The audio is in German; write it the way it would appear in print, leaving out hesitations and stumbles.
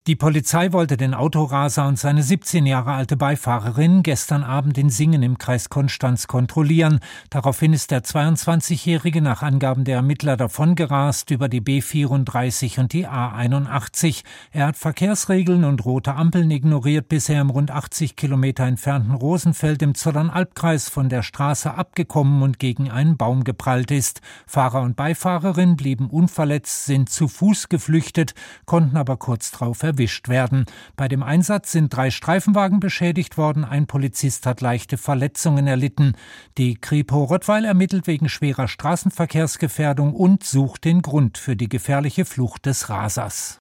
Die Polizei wollte den Autoraser und seine 17 Jahre alte Beifahrerin gestern Abend in Singen im Kreis Konstanz kontrollieren. Daraufhin ist der 22-Jährige nach Angaben der Ermittler davongerast über die B34 und die A81. Er hat Verkehrsregeln und rote Ampeln ignoriert, bis er im rund 80 Kilometer entfernten Rosenfeld im Zollernalbkreis von der Straße abgekommen und gegen einen Baum geprallt ist. Fahrer und Beifahrerin blieben unverletzt, sind zu Fuß geflüchtet, konnten aber kurz darauf erwischt werden. Bei dem Einsatz sind 3 Streifenwagen beschädigt worden, ein Polizist hat leichte Verletzungen erlitten. Die Kripo Rottweil ermittelt wegen schwerer Straßenverkehrsgefährdung und sucht den Grund für die gefährliche Flucht des Rasers.